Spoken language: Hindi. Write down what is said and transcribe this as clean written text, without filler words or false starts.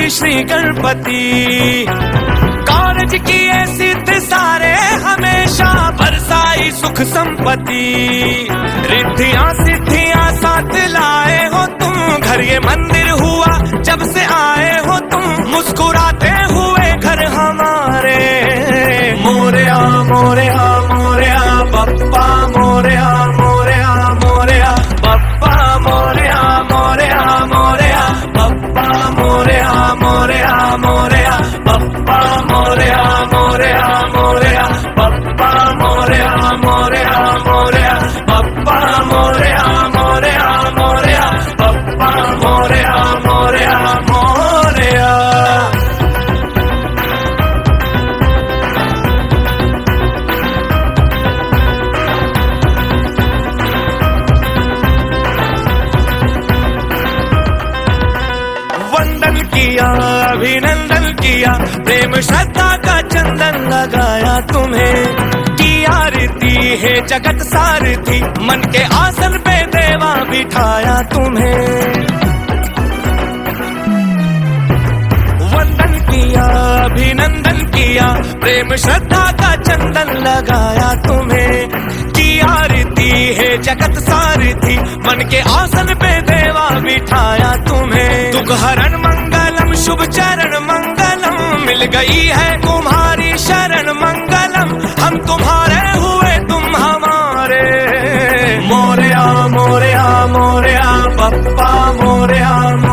श्री गणपति। कारज किए सिद्ध सारे हमेशा, बरसाई सुख संपत्ति। रिद्धियां सिद्धियां साथ लाए हो तुम, घर ये मंदिर हुआ जब से आए हो तुम। मुस्कुराते हुए घर हमारे, मोरया मोरया मोरया बप्पा मोरया मोरया मोरया बप्पा मोरया मोरया मोरया बप्पा मोरया मोरया मोरया बप्पा मोरया मोरया मोरया बप्पा मोरया मोरया मोरया बप्पा मोरया मोरया मोरया बप्पा मोरया मोरया मोरया। वंदन किया अभिनंदन किया, प्रेम श्रद्धा का चंदन लगाया तुम्हें। की आरती है जगत सारथी, मन के आसन पे देवा बिठाया तुम्हें। वंदन किया अभिनंदन किया, प्रेम श्रद्धा का चंदन लगाया तुम्हें। की आरती है जगत सारथी, मन के आसन पे देवा बिठाया तुम्हें। दुख हरण मंगलम शुभ चरण मंगलम, मिल गई है तुम्हारी शरण मंगलम। हम तुम्हारे हुए तुम हमारे, मोरया मोरया मोरया बप्पा मोरया।